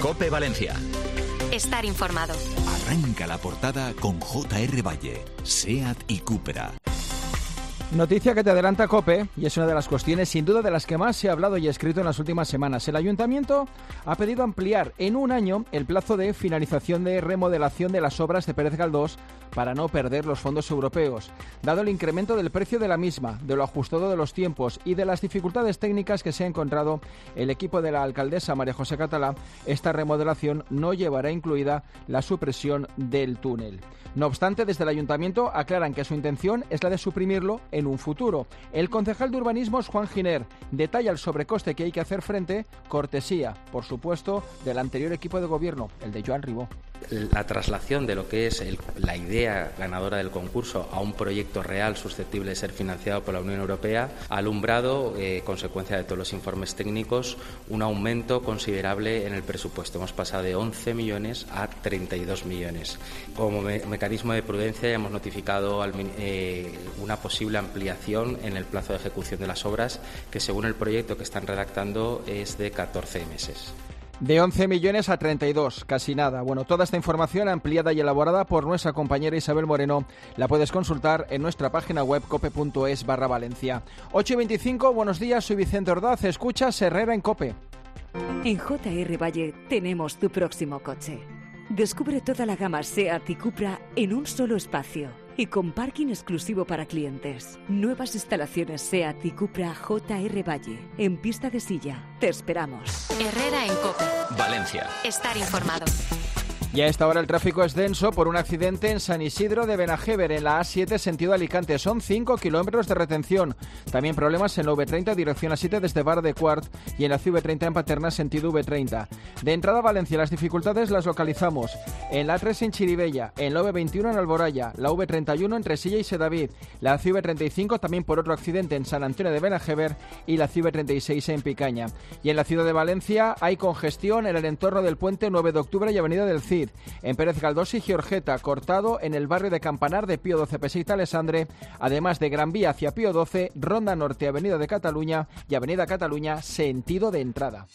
COPE Valencia. Estar informado. Arranca la portada con J.R. Valle, SEAT y Cupra. Noticia que te adelanta COPE, y es una de las cuestiones sin duda de las que más se ha hablado y escrito en las últimas semanas. El Ayuntamiento ha pedido ampliar en un año el plazo de finalización de remodelación de las obras de Pérez Galdós para no perder los fondos europeos. Dado el incremento del precio de la misma, de lo ajustado de los tiempos y de las dificultades técnicas que se ha encontrado el equipo de la alcaldesa María José Catalá, esta remodelación no llevará incluida la supresión del túnel. No obstante, desde el Ayuntamiento aclaran que su intención es la de suprimirlo en un futuro. El concejal de Urbanismo, Juan Giner, detalla el sobrecoste que hay que hacer frente, cortesía, por supuesto, del anterior equipo de gobierno, el de Joan Ribó. La traslación de lo que es la idea ganadora del concurso a un proyecto real susceptible de ser financiado por la Unión Europea ha alumbrado, consecuencia de todos los informes técnicos, un aumento considerable en el presupuesto. Hemos pasado de 11 millones a 32 millones. Como mecanismo de prudencia hemos notificado una posible ampliación en el plazo de ejecución de las obras, que según el proyecto que están redactando es de 14 meses. De 11 millones a 32, casi nada. Bueno, toda esta información ampliada y elaborada por nuestra compañera Isabel Moreno la puedes consultar en nuestra página web cope.es/Valencia. 8:25, buenos días, soy Vicente Ordaz, escuchas Herrera en COPE. En J.R. Valle tenemos tu próximo coche. Descubre toda la gama SEAT y Cupra en un solo espacio y con parking exclusivo para clientes. Nuevas instalaciones SEAT y Cupra J.R. Valle, en Pista de Silla. Te esperamos. Herrera en COPE Valencia. Estar informado. Y a esta hora el tráfico es denso por un accidente en San Isidro de Benajever, en la A7 sentido Alicante. Son 5 kilómetros de retención. También problemas en la V30 dirección A7 desde Bar de Quart y en la CV30 en Paterna sentido V30. De entrada a Valencia las dificultades las localizamos en la A3 en Chirivella, en la V21 en Alboraya, la V31 entre Silla y Sedaví, la CV35 también por otro accidente en San Antonio de Benajever y la CV36 en Picaña. Y en la ciudad de Valencia hay congestión en el entorno del puente 9 de octubre y Avenida del Cid. En Pérez Galdós y Giorgeta, cortado en el barrio de Campanar de Pío XII Peseita Alessandre, además de Gran Vía hacia Pío XII, Ronda Norte, Avenida de Cataluña y Avenida Cataluña, sentido de entrada.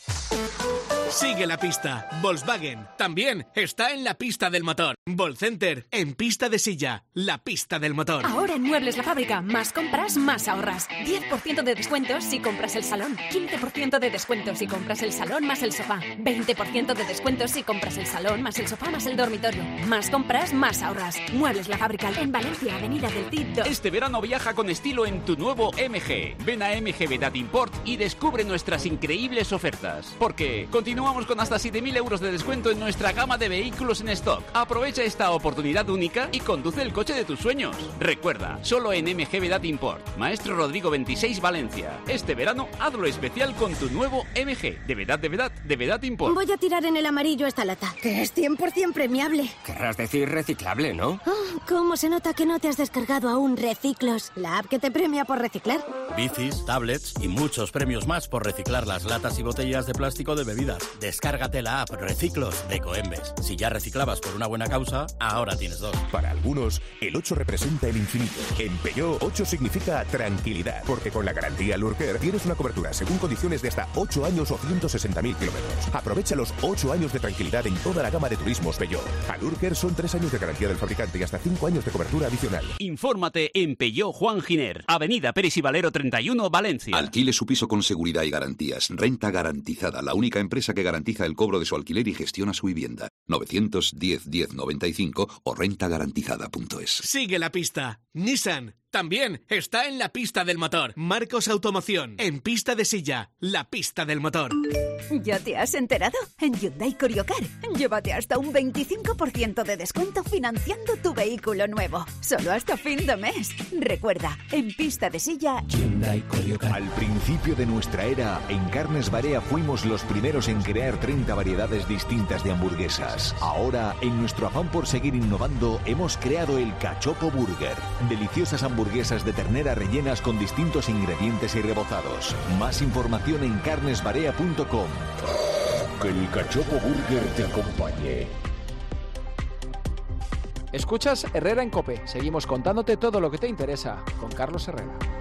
Sigue la pista. Volkswagen también está en la pista del motor. Volcenter en Pista de Silla, la pista del motor. Ahora en Muebles La Fábrica, más compras, más ahorras. 10% de descuentos si compras el salón. 15% de descuentos si compras el salón más el sofá. 20% de descuentos si compras el salón más el sofá más el dormitorio. Más compras, más ahorras. Muebles La Fábrica en Valencia, Avenida del Cid 2. Este verano viaja con estilo en tu nuevo MG. Ven a MG Vedat Import y descubre nuestras increíbles ofertas. Porque continuamos con hasta 7.000 euros de descuento en nuestra gama de vehículos en stock. Aprovecha esta oportunidad única y conduce el coche de tus sueños. Recuerda, solo en MG Vedat Import. Maestro Rodrigo 26, Valencia. Este verano hazlo especial con tu nuevo MG. De Vedat Import. Voy a tirar en el amarillo esta lata, que es 100% premiable. Querrás decir reciclable, ¿no? Oh, ¿cómo se nota que no te has descargado aún Reciclos, la app que te premia por reciclar? Bicis, tablets y muchos premios más por reciclar las latas y botellas de plástico de bebidas. Descárgate la app Reciclos de Coembes. Si ya reciclabas por una buena causa, ahora tienes 2. Para algunos, el 8 representa el infinito. En Peugeot, 8 significa tranquilidad, porque con la garantía Lurker tienes una cobertura según condiciones de hasta 8 años o 160.000 kilómetros. Aprovecha los 8 años de tranquilidad en toda la gama de turismos Peugeot. A Lurker son 3 años de garantía del fabricante y hasta 5 años de cobertura adicional. Infórmate en Peugeot Juan Giner, Avenida Pérez y Valero 31, Valencia. Alquile su piso con seguridad y garantías. Renta Garantizada, la única empresa que garantiza el cobro de su alquiler y gestiona su vivienda. 910-1095 o rentagarantizada.es. Sigue la pista. Nissan también está en la pista del motor. Marcos Automoción en Pista de Silla, la pista del motor. ¿Ya te has enterado? En Hyundai Couriocar, llévate hasta un 25% de descuento financiando tu vehículo nuevo. Solo hasta fin de mes. Recuerda, en Pista de Silla, Hyundai Couriocar. Al principio de nuestra era, en Carnes Barea fuimos los primeros en crear 30 variedades distintas de hamburguesas. Ahora, en nuestro afán por seguir innovando, hemos creado el Cachopo Burger. Deliciosas hamburguesas de ternera rellenas con distintos ingredientes y rebozados. Más información en carnesbarea.com. Que el Cachopo Burger te acompañe. Escuchas Herrera en COPE. Seguimos contándote todo lo que te interesa con Carlos Herrera.